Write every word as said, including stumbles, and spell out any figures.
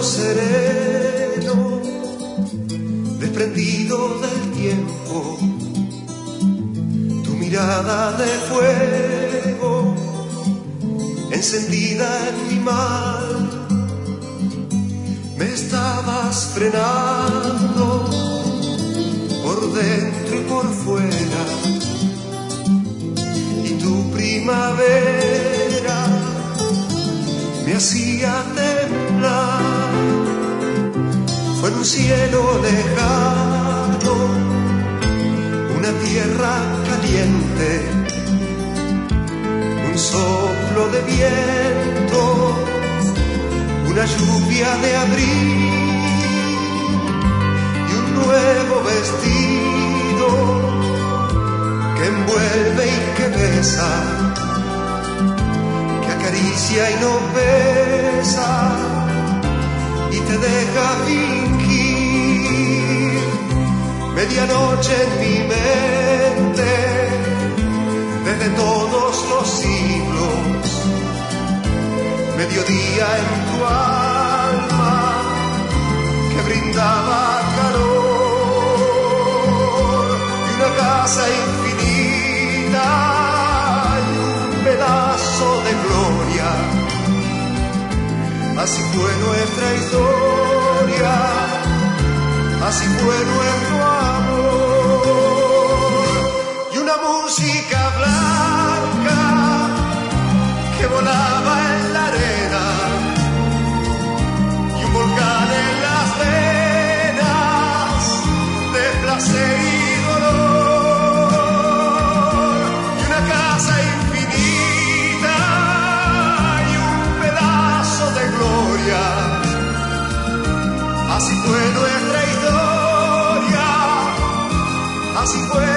sereno, desprendido del tiempo, tu mirada de fuego, encendida en mi mal, me estabas frenando por dentro y por fuera, y tu primavera me hacía temblar. Fue en un cielo lejano, una tierra caliente, un soplo de viento, una lluvia de abril y un nuevo vestido que envuelve y que besa, que acaricia y no besa y te deja fingir. Medianoche en mi mente, desde todos los siglos, mediodía en tu alma que brindaba calor, y una casa infinita y un pedazo de gloria. Así fue nuestra historia, así fue nuestro amor, y una música blanca que volaba en la arena, y un volcán en las venas de placer y dolor, y una casa infinita y un pedazo de gloria. Así fue nuestra historia, así fue